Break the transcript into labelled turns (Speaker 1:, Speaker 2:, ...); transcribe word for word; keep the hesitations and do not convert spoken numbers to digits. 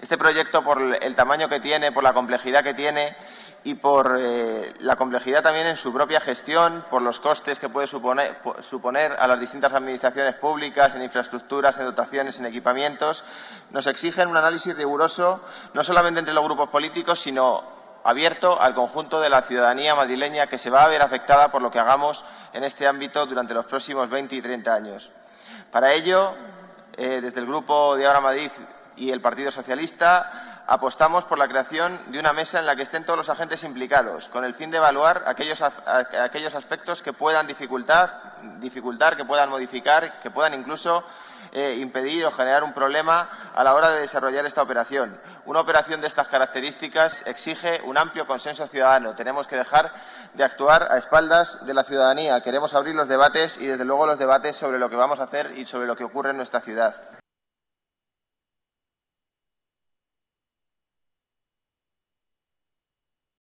Speaker 1: Este proyecto, por el tamaño que tiene, por la complejidad que tiene y por eh, la complejidad también en su propia gestión, por los costes que puede suponer, suponer a las distintas administraciones públicas, en infraestructuras, en dotaciones, en equipamientos, nos exigen un análisis riguroso, no solamente entre los grupos políticos, sino abierto al conjunto de la ciudadanía madrileña, que se va a ver afectada por lo que hagamos en este ámbito durante los próximos veinte y treinta años. Para ello, eh, desde el Grupo de Ahora Madrid y el Partido Socialista, apostamos por la creación de una mesa en la que estén todos los agentes implicados, con el fin de evaluar aquellos, aquellos aspectos que puedan dificultar, dificultar, que puedan modificar, que puedan incluso eh, impedir o generar un problema a la hora de desarrollar esta operación. Una operación de estas características exige un amplio consenso ciudadano. Tenemos que dejar de actuar a espaldas de la ciudadanía. Queremos abrir los debates y, desde luego, los debates sobre lo que vamos a hacer y sobre lo que ocurre en nuestra ciudad.